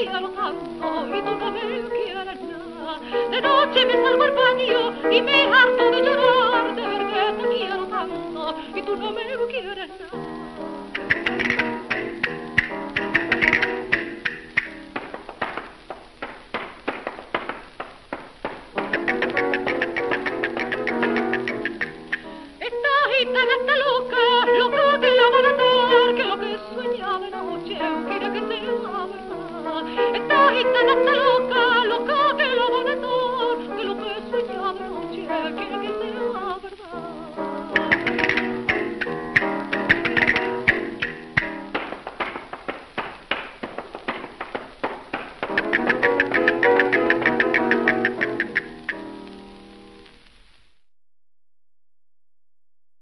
quiero tanto y tú no me quieres nada. De noche me salgo al baño y me harto de llorar de ver que te quiero tanto y tú no me quieres nada. Gitana está loca, loca que la va a matar, que lo que sueña de noche quiere que sea verdad. Esta gitana está loca.